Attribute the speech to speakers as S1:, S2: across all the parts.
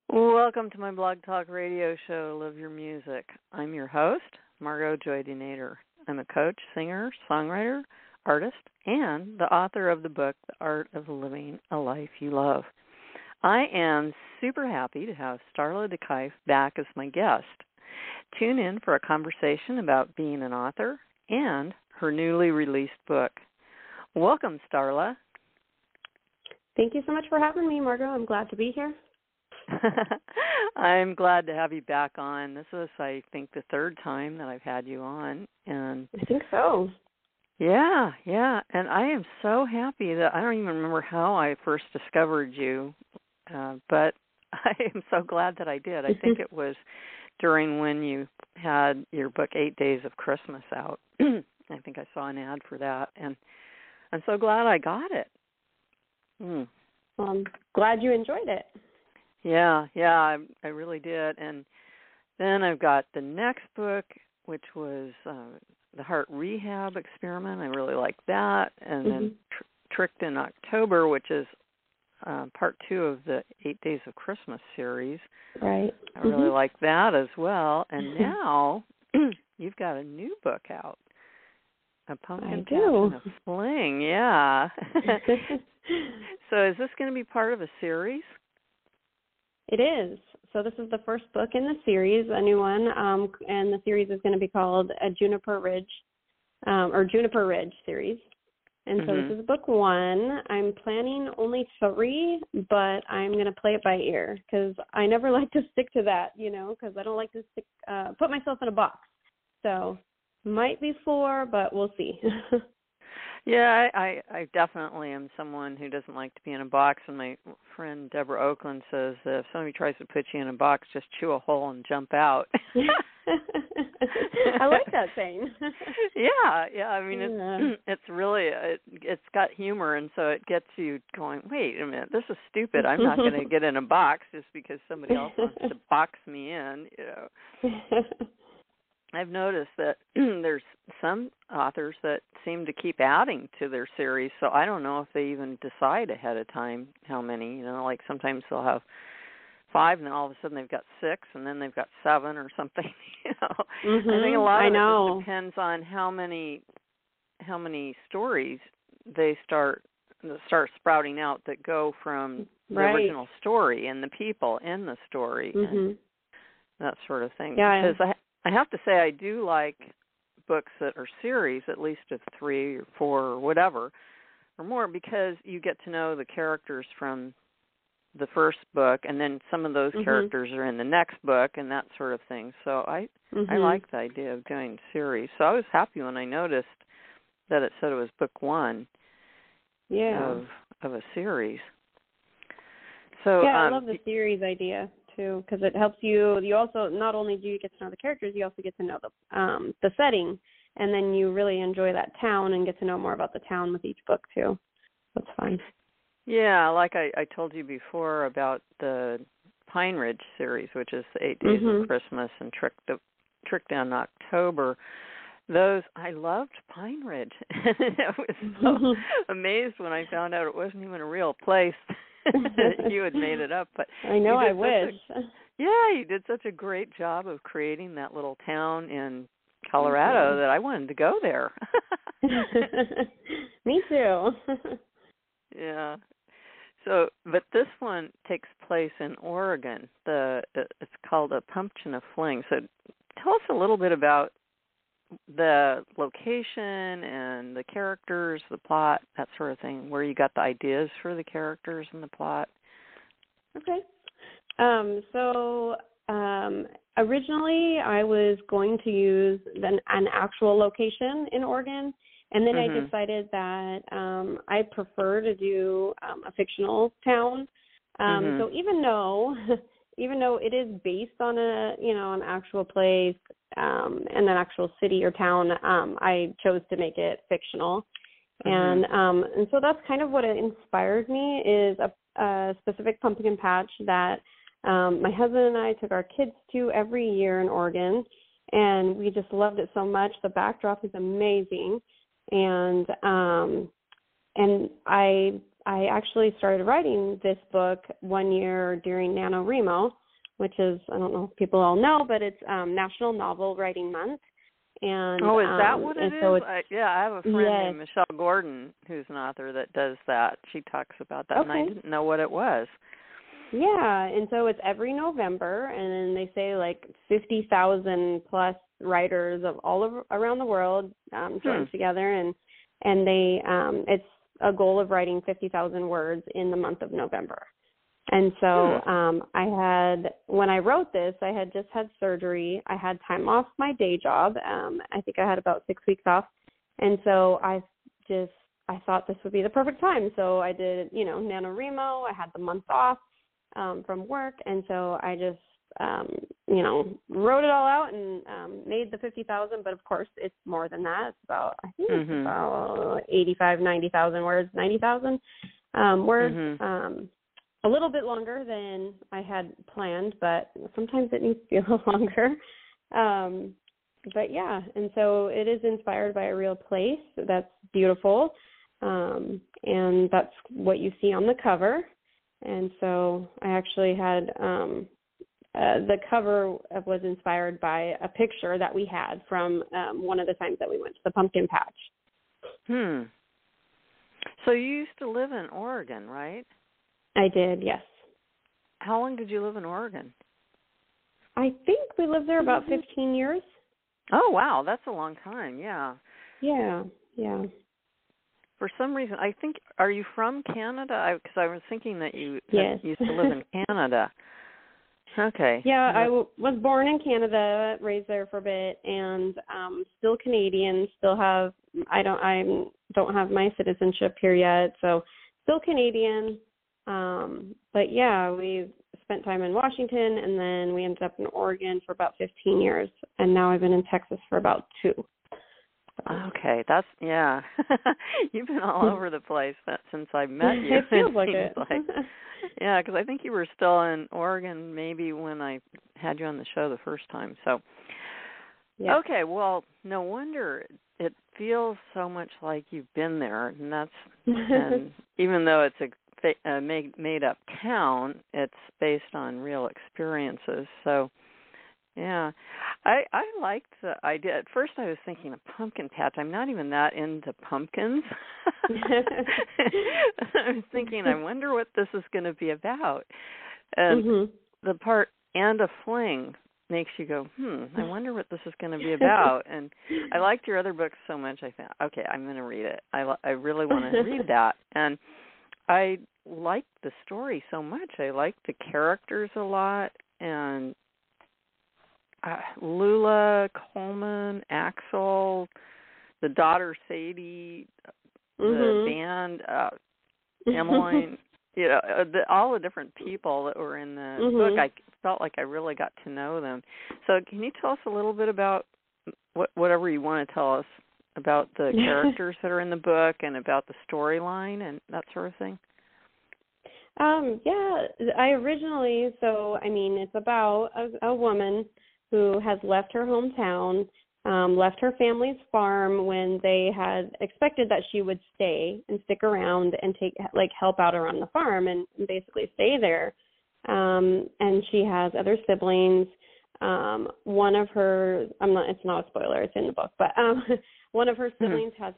S1: Welcome to my Blog Talk Radio show, Live Your Music. I'm your host, Margot Joy DeNader. I'm a coach, singer, songwriter, artist, and the author of the book, The Art of Living a Life You Love. I am super happy to have Starla DeKuyf back as my guest. Tune in for a conversation about being an author and her newly released book. Welcome, Starla.
S2: Thank you so much for having me, Margot. I'm glad to be here.
S1: I'm glad to have you back on. This is, I think, the third time that I've had you on. And
S2: I think so.
S1: Yeah. And I am so happy that I don't even remember how I first discovered you, but I am so glad that I did. I think it was during when you had your book, 8 Days of Christmas, out. I think I saw an ad for that, and I'm so glad I got it.
S2: Well, I'm glad you enjoyed it.
S1: Yeah, I really did. And then I've got the next book, which was The Heart Rehab Experiment. I really like that. And then Tricked in October, which is part 2 of the 8 Days of Christmas series.
S2: Right.
S1: I really like that as well. And now you've got a new book out, A Pumpkin Patch and a Fling. Yeah. So is this going to be part of a series?
S2: It is. So this is the first book in the series, a new one, and the series is going to be called a Juniper Ridge, or Juniper Ridge series. And so this is book 1. I'm planning only 3, but I'm going to play it by ear because I never like to stick to that, because I don't like to put myself in a box. So might be 4, but we'll see.
S1: Yeah, I definitely am someone who doesn't like to be in a box, and my friend Deborah Oakland says that if somebody tries to put you in a box, just chew a hole and jump out.
S2: I like that saying.
S1: Yeah. I mean, it's really, it's got humor, and so it gets you going, wait a minute, this is stupid. I'm not going to get in a box just because somebody else wants to box me in, I've noticed that there's some authors that seem to keep adding to their series, so I don't know if they even decide ahead of time how many. Like sometimes they'll have 5, and then all of a sudden they've got 6, and then they've got 7 or something. I think a lot of it just depends on how many stories they start sprouting out that go from the original story and the people in the story and that sort of thing.
S2: Yeah.
S1: Because I have to say I do like books that are series, at least of 3 or 4 or whatever, or more, because you get to know the characters from the first book, and then some of those characters are in the next book and that sort of thing. So I like the idea of doing series. So I was happy when I noticed that it said it was book 1 of a series. So
S2: I love the series idea too, because it helps you. You also, not only do you get to know the characters, you also get to know the setting, and then you really enjoy that town and get to know more about the town with each book too. That's fun. Yeah,
S1: like I told you before about the Pine Ridge series, which is the 8 Days of Christmas and Tricked in October. Those, I loved Pine Ridge. I was so amazed when I found out it wasn't even a real place. You had made it up, but
S2: I know. I wish.
S1: You did such a great job of creating that little town in Colorado that I wanted to go there.
S2: Me too.
S1: Yeah. So, but this one takes place in Oregon. It's called A Pumpkin and a Fling. So, tell us a little bit about the location and the characters, the plot, that sort of thing, where you got the ideas for the characters and the plot.
S2: Okay. Originally I was going to use an actual location in Oregon, and then I decided that I prefer to do a fictional town. So even though it is based on an actual place, and an actual city or town, I chose to make it fictional. And so that's kind of what inspired me, is a specific pumpkin patch that my husband and I took our kids to every year in Oregon, and we just loved it so much. The backdrop is amazing, and I I actually started writing this book one year during NaNoWriMo, which is, I don't know if people all know, but it's National Novel Writing Month. And
S1: is that what it is?
S2: So
S1: I have a friend named Michelle Gordon who's an author that does that. She talks about that, and I didn't know what it was.
S2: Yeah, and so it's every November, and then they say like 50,000 plus writers of around the world join together, and they it's a goal of writing 50,000 words in the month of November. And so when I wrote this, I had just had surgery. I had time off my day job. I think I had about 6 weeks off. And so I thought this would be the perfect time. So I did, NaNoWriMo. I had the month off from work. And so I just, wrote it all out and made the 50,000. But of course, it's more than that. It's about, I think it's about 85, 90,000 words, 90,000 words. A little bit longer than I had planned, but sometimes it needs to be a little longer. But yeah, and so it is inspired by a real place that's beautiful, and that's what you see on the cover. And so I actually had the cover was inspired by a picture that we had from one of the times that we went to the pumpkin patch.
S1: So you used to live in Oregon, right?
S2: I did, yes.
S1: How long did you live in Oregon?
S2: I think we lived there about 15 years.
S1: Oh, wow. That's a long time, yeah.
S2: Yeah.
S1: For some reason, I think, are you from Canada? Because I was thinking that you used to live in Canada. Okay.
S2: Yeah, I was born in Canada, raised there for a bit, and still Canadian. I don't have my citizenship here yet, so still Canadian. But yeah, we spent time in Washington, and then we ended up in Oregon for about 15 years, and now I've been in Texas for about 2.
S1: Okay, you've been all over the place since I met you.
S2: It feels like it.
S1: Yeah, because I think you were still in Oregon maybe when I had you on the show the first time. So, yeah. Okay, well, no wonder it feels so much like you've been there, and even though it's a made up town, it's based on real experiences. So yeah, I liked the idea. At first I was thinking a pumpkin patch. I'm not even that into pumpkins. I was thinking, I wonder what this is going to be about. And the part "and a fling" makes you go, I wonder what this is going to be about. And I liked your other books so much, I thought, okay, I'm going to read it. I really want to read that. And I liked the story so much. I liked the characters a lot, and Lula, Coleman, Axel, the daughter Sadie, the band, Emmeline, all the different people that were in the book. I felt like I really got to know them. So can you tell us a little bit about whatever you want to tell us about the characters that are in the book and about the storyline and that sort of thing? It's about a woman who has left her hometown, left her family's farm when they had expected that she would stay and stick around and help out around the farm and basically stay there. And she has other siblings. One of her, it's not a spoiler, it's in the book, but one of her siblings has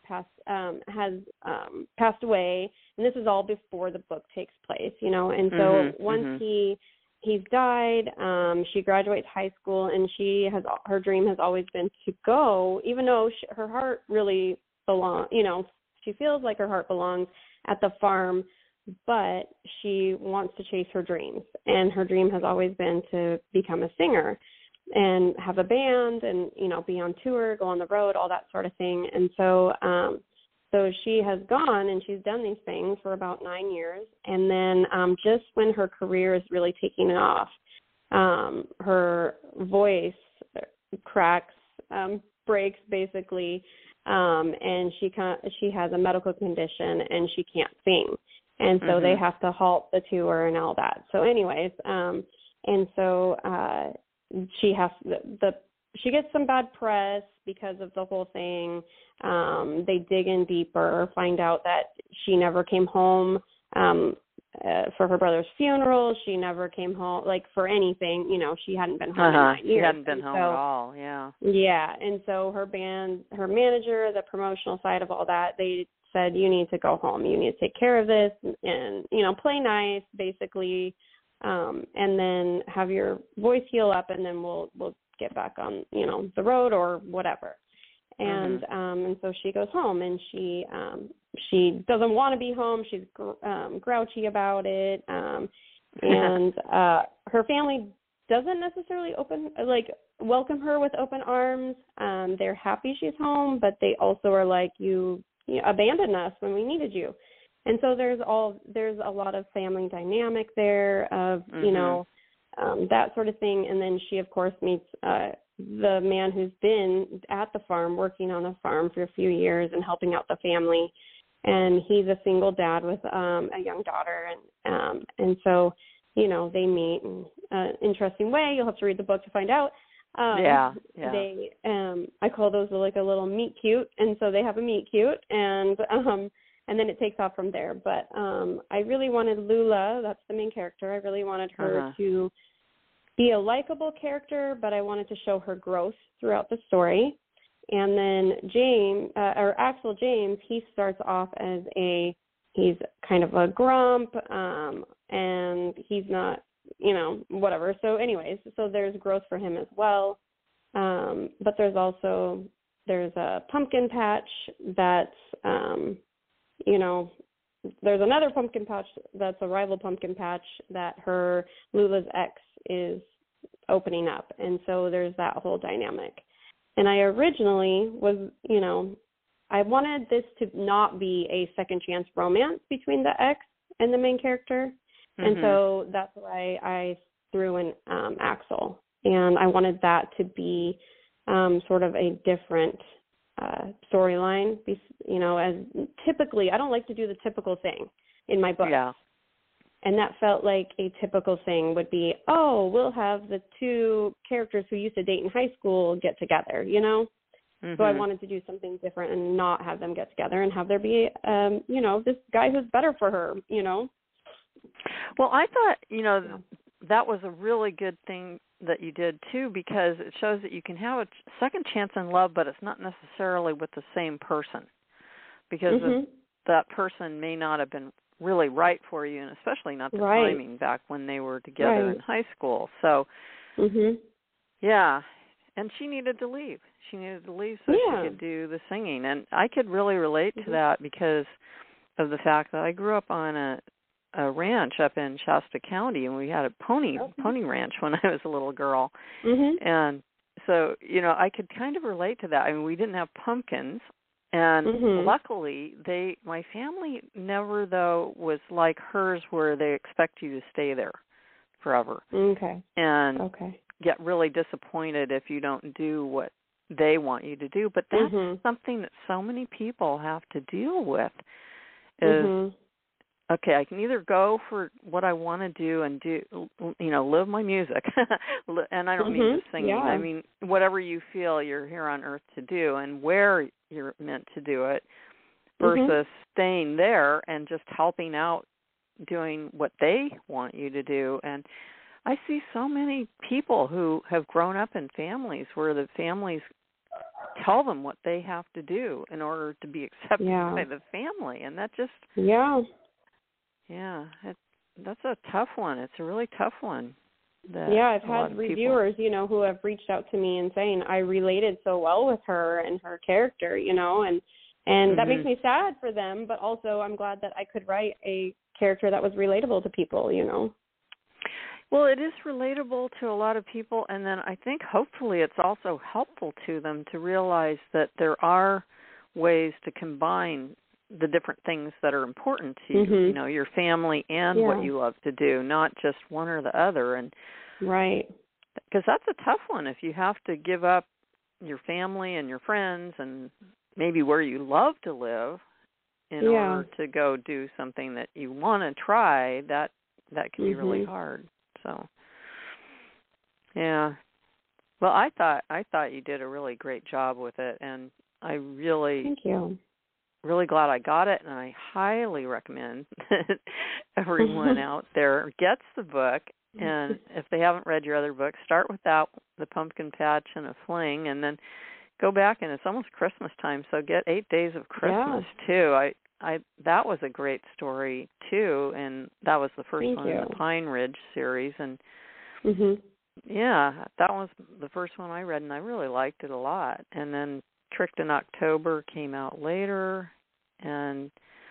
S1: passed away, and this is all before the book takes place, and so once he's died, she graduates high school, and her dream has always been to go, even though her heart really belongs, she feels like her heart belongs at the farm, but she wants to chase her dreams, and her dream has always been to become a singer and have a band and, be on tour, go on the road, all that sort of thing. And so she has gone and she's done these things for about 9 years. And then just when her career is really taking off, her voice cracks, breaks basically, and she has a medical condition and she can't sing. And so they have to halt the tour and all that. So anyways, she gets some bad press because of the whole thing. They dig in deeper, find out that she never came home
S2: for her brother's funeral. She never came home, like for anything, she hadn't been home in 9 years.
S1: She hadn't been home at all, yeah.
S2: Yeah, and so her manager, the promotional side of all that, they said, you need to go home. You need to take care of this and, play nice, basically, and then have your voice heal up, and then we'll get back on, the road or whatever. And and so she goes home, and she doesn't want to be home. She's grouchy about it, and her family doesn't necessarily welcome her with open arms. They're happy she's home, but they also are like, you abandoned us when we needed you. And so there's a lot of family dynamic there of that sort of thing. And then she of course meets the man who's been at the farm, working on the farm for a few years and helping out the family. And he's a single dad with a young daughter. And so, they meet in an interesting way. You'll have to read the book to find out.
S1: Yeah.
S2: They, I call those like a little meet cute. And so they have a meet cute, and then it takes off from there. But I really wanted Lula, that's the main character, I really wanted her to be a likable character, but I wanted to show her growth throughout the story. And then Axel James, he starts off as he's kind of a grump, and he's not, whatever. So anyways, so there's growth for him as well. But there's a pumpkin patch that's, there's another pumpkin patch that's a rival pumpkin patch that Lula's ex is opening up. And so there's that whole dynamic. And I originally was, I wanted this to not be a second chance romance between the ex and the main character. And so that's why I threw in Axel. And I wanted that to be sort of a different storyline, as typically, I don't like to do the typical thing in my book.
S1: Yeah.
S2: And that felt like a typical thing would be, we'll have the two characters who used to date in high school get together, So I wanted to do something different and not have them get together and have there be, this guy who's better for her,
S1: Well, I thought, that was a really good thing that you did, too, because it shows that you can have a second chance in love, but it's not necessarily with the same person, because that person may not have been really right for you, and especially not the timing back when they were together in high school. So, yeah, and she needed to leave. She needed to leave so she could do the singing, and I could really relate to that because of the fact that I grew up on a ranch up in Shasta County, and we had a pony ranch when I was a little girl. And so, I could kind of relate to that. I mean, we didn't have pumpkins, and luckily my family never, though, was like hers where they expect you to stay there forever. And get really disappointed if you don't do what they want you to do. But that's something that so many people have to deal with is, okay, I can either go for what I want to do and live my music, and I don't mean just singing. I mean, whatever you feel you're here on earth to do and where you're meant to do it, versus staying there and just helping out doing what they want you to do. And I see so many people who have grown up in families where the families tell them what they have to do in order to be accepted by the family, and that just... Yeah, that's a tough one. It's a really tough one.
S2: I've had reviewers, who have reached out to me and saying I related so well with her and her character, and that makes me sad for them, but also I'm glad that I could write a character that was relatable to people, Well,
S1: it is relatable to a lot of people, and then I think hopefully it's also helpful to them to realize that there are ways to combine the different things that are important to you, your family and what you love to do, not just one or the other. And because that's a tough one if you have to give up your family and your friends and maybe where you love to live in order to go do something that you want to try. That can be really hard. So, yeah. Well, I thought you did a really great job with it, and I really...
S2: Thank you.
S1: really glad I got it, and I highly recommend that everyone out there gets the book. And if they haven't read your other books, start with that, The Pumpkin Patch and a Fling, and then go back, and it's almost Christmas time, so get 8 Days of Christmas too. I that was a great story too, and that was the first one in the Pine Ridge series, and yeah, that was the first one I read, and I really liked it a lot. And then Tricked in October came out later, and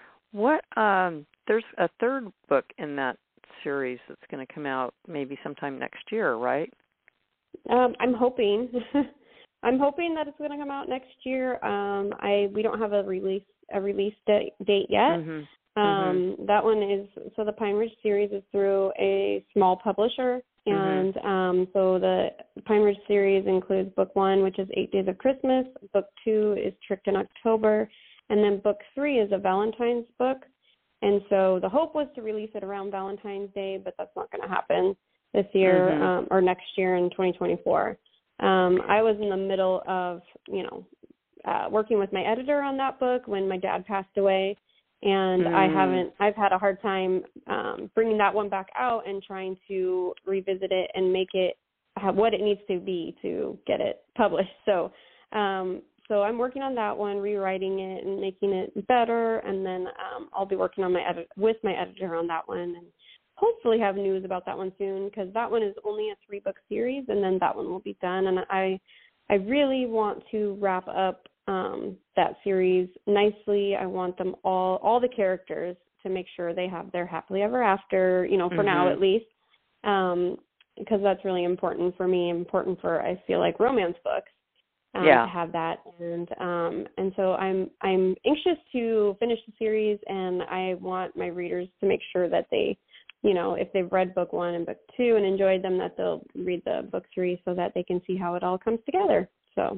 S1: there's a third book in that series that's going to come out maybe sometime next year, right?
S2: I'm hoping. I'm hoping that it's going to come out next year. We don't have a release date yet. That one is, so the Pine Ridge series is through a small publisher, and so the Pine Ridge series includes book 1, which is 8 Days of Christmas, book 2 is Tricked in October, and then book 3 is a Valentine's book. And so the hope was to release it around Valentine's Day, but that's not going to happen this year or next year in 2024. I was in the middle of, working with my editor on that book when my dad passed away, and I've had a hard time bringing that one back out and trying to revisit it and make it have what it needs to be to get it published. So I'm working on that one, rewriting it and making it better, and then I'll be working on with my editor on that one, and hopefully have news about that one soon, because that one is only a 3-book series, and then that one will be done. And I really want to wrap up that series nicely. I want them all the characters to make sure they have their happily ever after, for now at least, because that's really important for me, important for, I feel like, romance books. To have that, and so I'm anxious to finish the series, and I want my readers to make sure that they, if they've read book 1 and book 2 and enjoyed them, that they'll read the book 3 so that they can see how it all comes together. So,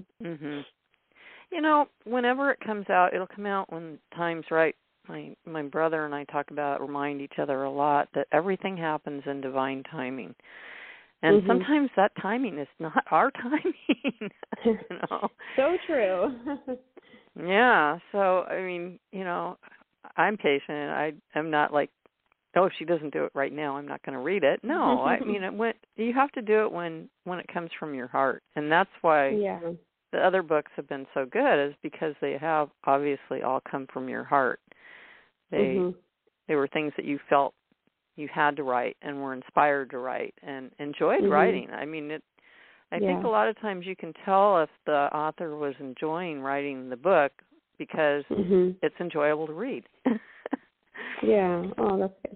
S1: whenever it comes out, it'll come out when time's right. My brother and I remind each other a lot that everything happens in divine timing. And sometimes that timing is not our timing,
S2: So true.
S1: Yeah. So, I'm patient. I'm not like, if she doesn't do it right now, I'm not going to read it. No, you have to do it when it comes from your heart. And that's why the other books have been so good, is because they have obviously all come from your heart. They were things that you felt you had to write and were inspired to write and enjoyed writing. I think a lot of times you can tell if the author was enjoying writing the book because it's enjoyable to read.
S2: Yeah. Oh, that's good.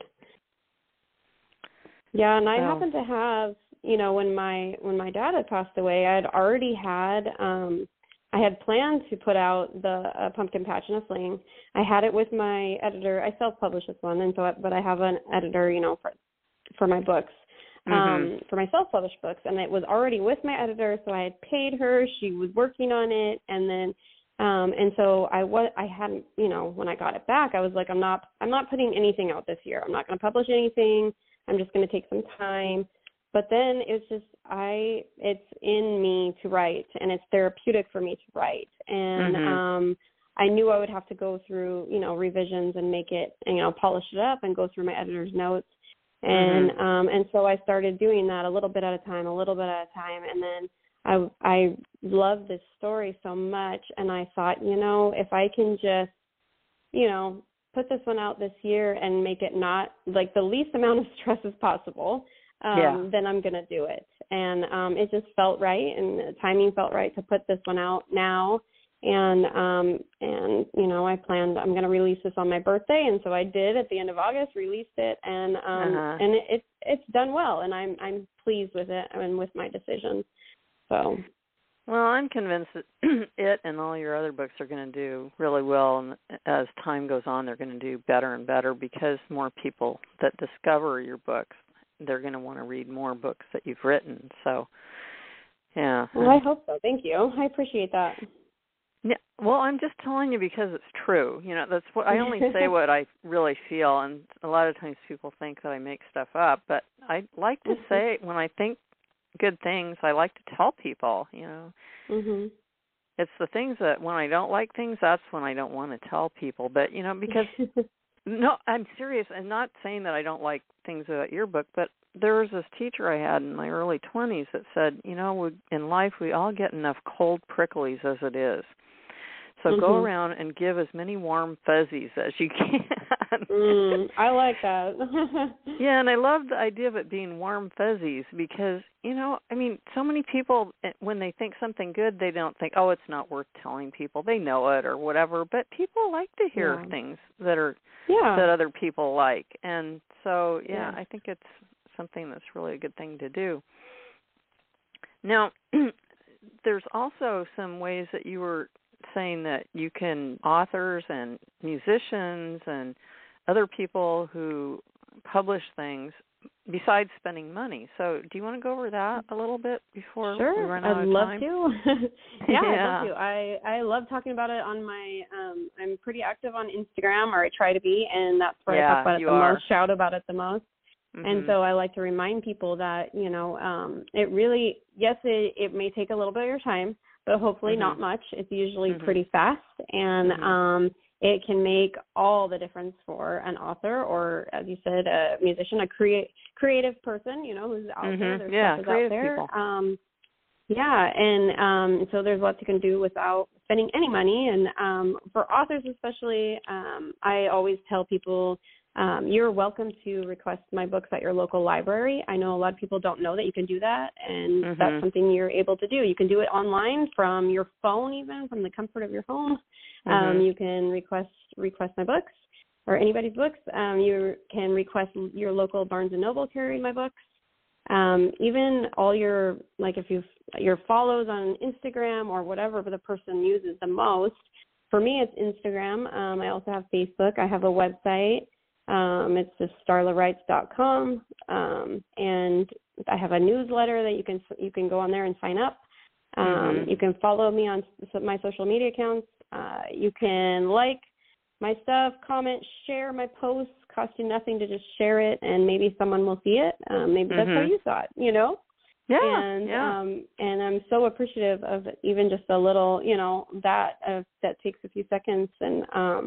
S2: Yeah, and I happen to have, when my dad had passed away, I had already had I had planned to put out the Pumpkin Patch and a Fling. I had it with my editor. I self-published this one, and so but I have an editor, for my books, for my self-published books, and it was already with my editor. So I had paid her. She was working on it, and then, and so I hadn't, when I got it back, I was like, I'm not putting anything out this year. I'm not going to publish anything. I'm just going to take some time. But then it's in me to write, and it's therapeutic for me to write. And I knew I would have to go through, revisions and make it, polish it up and go through my editor's notes. And so I started doing that a little bit at a time. And then I love this story so much. And I thought, if I can just, put this one out this year and make it not like the least amount of stress as possible, then I'm going to do it. And it just felt right, and the timing felt right to put this one out now. And I planned I'm going to release this on my birthday, and so I did at the end of August, released it, and it's done well, and I'm pleased with it and with my decision. So.
S1: Well, I'm convinced that it and all your other books are going to do really well, and as time goes on, they're going to do better and better, because more people that discover your books, they're going to want to read more books that you've written. So, yeah.
S2: Well, I hope so. Thank you. I appreciate that.
S1: Yeah. Well, I'm just telling you because it's true. That's what I only say what I really feel, and a lot of times people think that I make stuff up, but I like to say when I think good things, I like to tell people, it's the things that when I don't like things, that's when I don't want to tell people. But, you know, because, no, I'm serious. I'm not saying that I don't like things about your book, but there was this teacher I had in my early 20s that said, you know, in life we all get enough cold pricklies as it is. So go around and give as many warm fuzzies as you can.
S2: I like that.
S1: Yeah, and I love the idea of it being warm fuzzies because, you know, I mean, so many people, when they think something good, they don't think, oh, it's not worth telling people. They know it or whatever. But people like to hear things that are that other people like. And so, I think it's something that's really a good thing to do. Now, there's also some ways that you were saying that you can, authors and musicians and other people who publish things besides spending money. So do you want to go over that a little bit before we run out of time?
S2: I'd love to. I'd love to. I love talking about it on my, I'm pretty active on Instagram, or I try to be, and that's where I talk about it the most, shout about it the most. And so I like to remind people that, you know, it really, it may take a little bit of your time, but hopefully not much. It's usually pretty fast, and it can make all the difference for an author or, as you said, a musician, a creative person, you know, who's out there. There's stuff is out there. And so there's lots you can do without spending any money. And for authors especially, I always tell people, you're welcome to request my books at your local library. I know a lot of people don't know that you can do that, and that's something you're able to do. You can do it online from your phone, even from the comfort of your home. You can request my books or anybody's books. You can request your local Barnes & Noble carry my books. Even all your, like if your follows on Instagram or whatever the person uses the most. For me, it's Instagram. I also have Facebook. I have a website. It's just starlawrites.com, and I have a newsletter that you can go on there and sign up. You can follow me on my social media accounts. You can like my stuff, comment, share my posts. Cost you nothing to just share it, and maybe someone will see it. Maybe that's how you saw it, you know? And I'm so appreciative of even just a little, you know, that takes a few seconds, and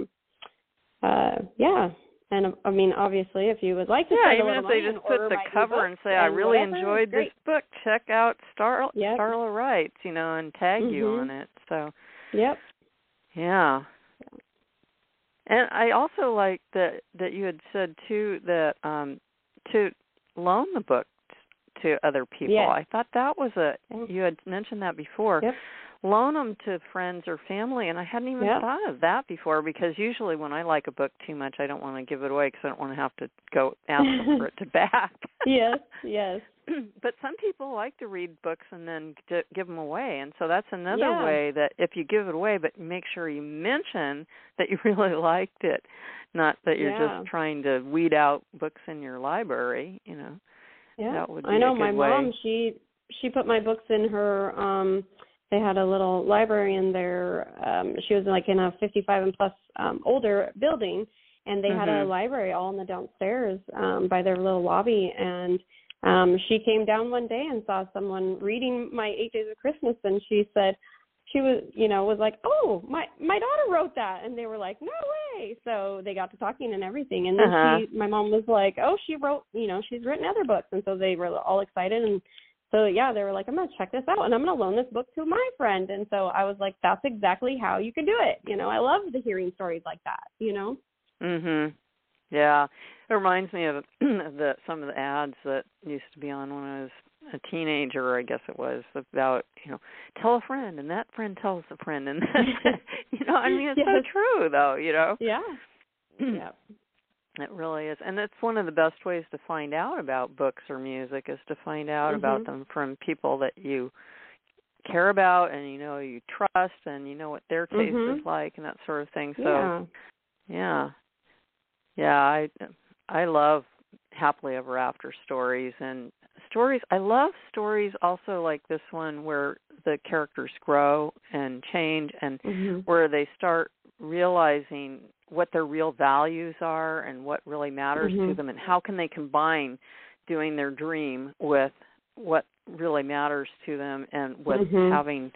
S2: And I mean, obviously, if you would like to spend a little money,
S1: even if they just put the cover and say, I really enjoyed this book, check out Starla Writes, you know, and tag you on it. So, yeah. And I also like that you had said, too, that to loan the book to other people. I thought that was you had mentioned that before. Loan them to friends or family, and I hadn't even thought of that before, because usually when I like a book too much, I don't want to give it away because I don't want to have to go ask them for it to back. Yes. But some people like to read books and then give them away, and so that's another way that if you give it away, but make sure you mention that you really liked it, not that you're just trying to weed out books in your library, you know. That would be
S2: I know
S1: a good
S2: my
S1: way.
S2: mom, she put my books in her they had a little library in there. She was like in a 55 and plus older building, and they had a library all in the downstairs by their little lobby. And she came down one day and saw someone reading my 8 Days of Christmas, and she said, she was like, oh, my daughter wrote that. And they were like, no way. So they got to talking and everything. And then my mom was like, oh, she wrote, she's written other books. And so they were all excited. And so, they were like, I'm going to check this out, and I'm going to loan this book to my friend. And so I was like, that's exactly how you can do it. I love the hearing stories like that,
S1: Yeah. It reminds me of some of the ads that used to be on when I was a teenager, I guess it was, about, tell a friend, and that friend tells a friend. And, I mean, it's so true, though,
S2: Yeah.
S1: It really is. And it's one of the best ways to find out about books or music is to find out about them from people that you care about and you trust and you know what their taste is like and that sort of thing. So, I love happily ever after stories and stories. I love stories also like this one where the characters grow and change and where they start realizing what their real values are and what really matters to them and how can they combine doing their dream with what really matters to them and with having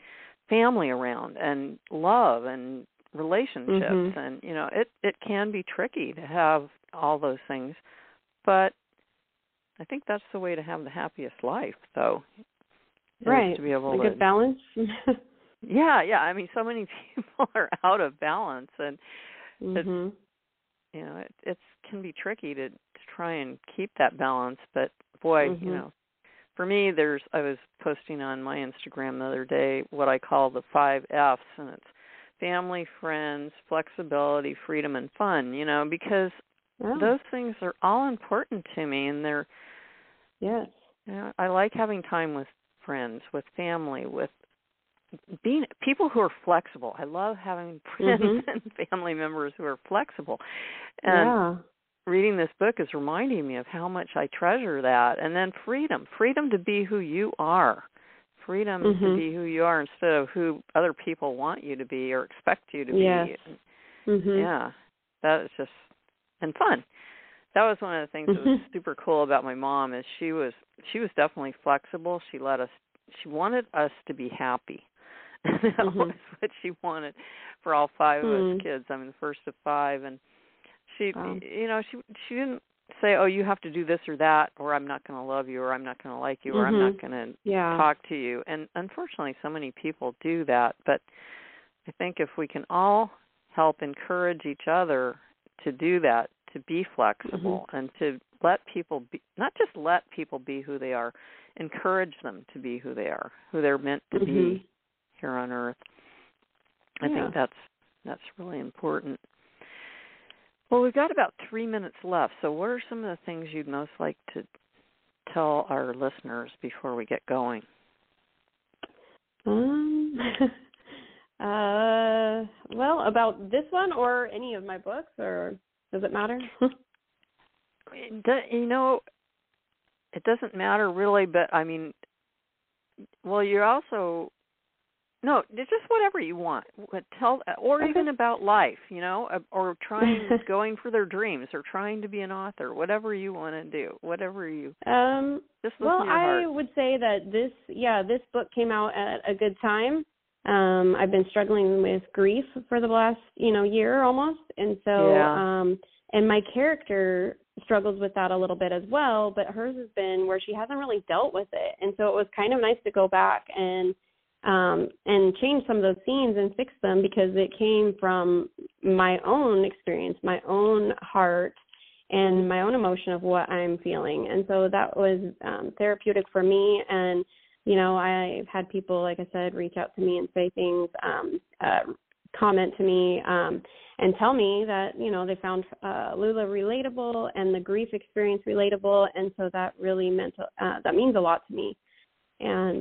S1: family around and love and relationships.
S2: Mhm.
S1: And, you know, it can be tricky to have all those things, but I think that's the way to have the happiest life, though.
S2: Right.
S1: To be able
S2: a good balance.
S1: Yeah. I mean, so many people are out of balance, and
S2: Mhm.
S1: you know, it can be tricky to try and keep that balance. But boy,
S2: Mhm.
S1: you know, for me, I was posting on my Instagram the other day what I call the 5 F's, and it's family, friends, flexibility, freedom, and fun. You know, because those things are all important to me, and they're
S2: yes.
S1: You know, I like having time with friends, with family, with being people who are flexible. I love having friends and family members who are flexible. And reading this book is reminding me of how much I treasure that. And then freedom to be who you are. Freedom to be who you are instead of who other people want you to be or expect you to be. Yeah, that is just, and fun. That was one of the things that was super cool about my mom is she was definitely flexible. She wanted us to be happy. That was what she wanted for all 5 of us kids. I'm the first of 5, and she, you know, she didn't say, "Oh, you have to do this or that," or "I'm not going to love you," or "I'm not going to like you," or "I'm not going to talk to you." And unfortunately, so many people do that. But I think if we can all help encourage each other to do that, to be flexible, and to let people be, not just let people be who they are, encourage them to be who they are, who they're meant to be here on Earth. I think that's really important. Well, we've got about 3 minutes left, so what are some of the things you'd most like to tell our listeners before we get going?
S2: Well, about this one or any of my books, or does it matter?
S1: You know, it doesn't matter really, but I mean, well, you're also, no, it's just whatever you want. Or even about life, you know, or going for their dreams, or trying to be an author, whatever you want to do, whatever you. Just listen to your heart.
S2: I would say that this book came out at a good time. I've been struggling with grief for the last, year almost, and so, and my character struggles with that a little bit as well, but hers has been where she hasn't really dealt with it, and so it was kind of nice to go back and change some of those scenes and fix them, because it came from my own experience, my own heart, and my own emotion of what I'm feeling, and so that was therapeutic for me. And I've had people, like I said, reach out to me and say things, comment to me, and tell me that, they found Lula relatable and the grief experience relatable. And so that really that means a lot to me. And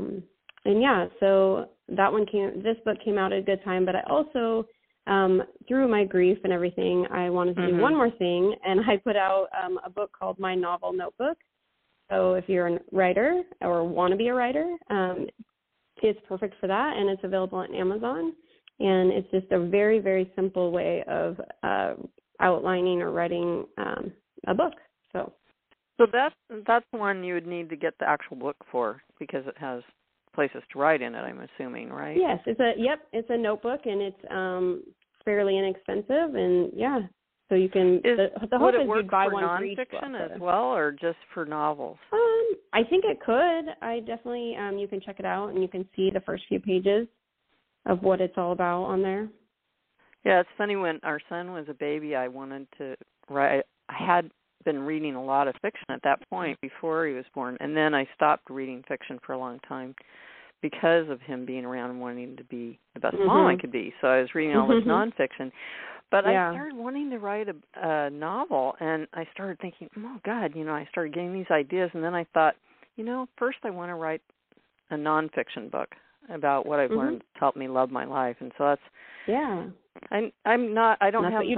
S2: so this book came out at a good time, but I also, through my grief and everything, I wanted to do one more thing. And I put out a book called My Novel Notebook. So if you're a writer or want to be a writer, it's perfect for that, and it's available on Amazon. And it's just a very, very simple way of outlining or writing a book. So
S1: that's one you would need to get the actual book for, because it has places to write in it, I'm assuming, right?
S2: Yes, it's a notebook, and it's fairly inexpensive, and so you can. The hope is you'd buy one for each book. Would it work for nonfiction
S1: as well, or just for novels?
S2: I think it could. I definitely. You can check it out, and you can see the first few pages of what it's all about on there.
S1: Yeah, it's funny, when our son was a baby, I wanted to write. I had been reading a lot of fiction at that point before he was born, and then I stopped reading fiction for a long time because of him being around and wanting to be the best mom I could be. So I was reading all this nonfiction. But I started wanting to write a novel, and I started thinking, oh, God, I started getting these ideas, and then I thought, first I want to write a nonfiction book about what I've learned to help me love my life. And so that's, I don't have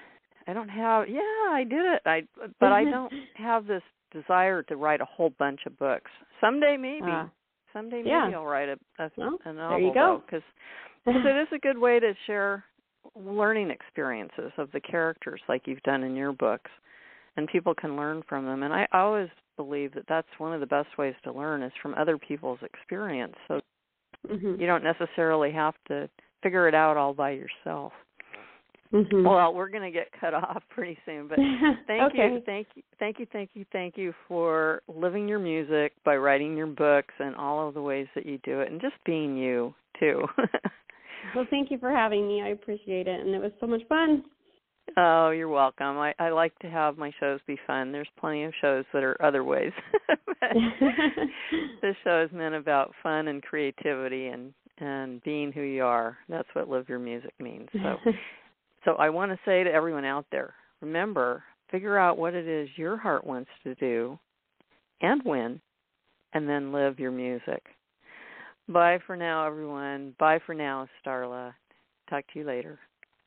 S1: I did it. But I don't have this desire to write a whole bunch of books. Someday maybe. Someday maybe I'll write a novel.
S2: There you go.
S1: Because it is a good way to share learning experiences of the characters, like you've done in your books, and people can learn from them. And I always believe that that's one of the best ways to learn, is from other people's experience. So
S2: Mm-hmm.
S1: You don't necessarily have to figure it out all by yourself.
S2: Mm-hmm.
S1: Well, we're going to get cut off pretty soon, but thank you for living your music by writing your books and all of the ways that you do it, and just being you too.
S2: Well, thank you for having me. I appreciate it, and it was so much fun.
S1: Oh, you're welcome. I like to have my shows be fun. There's plenty of shows that are other ways. This show is meant about fun and creativity and being who you are. That's what Live Your Music means. So I want to say to everyone out there, remember, figure out what it is your heart wants to do and when, and then live your music. Bye for now, everyone. Bye for now, Starla. Talk to you later.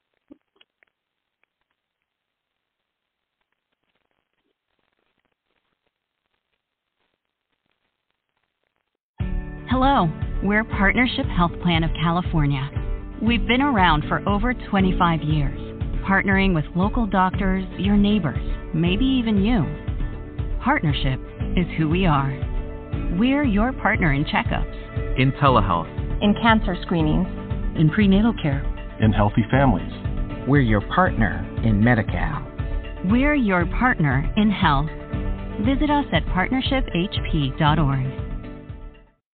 S3: Hello, we're Partnership Health Plan of California. We've been around for over 25 years, partnering with local doctors, your neighbors, maybe even you. Partnership is who we are. We're your partner in checkups,
S4: in telehealth,
S5: in cancer screenings,
S3: in prenatal care,
S6: in healthy families.
S7: We're your partner in Medi-Cal.
S3: We're your partner in health. Visit us at partnershiphp.org.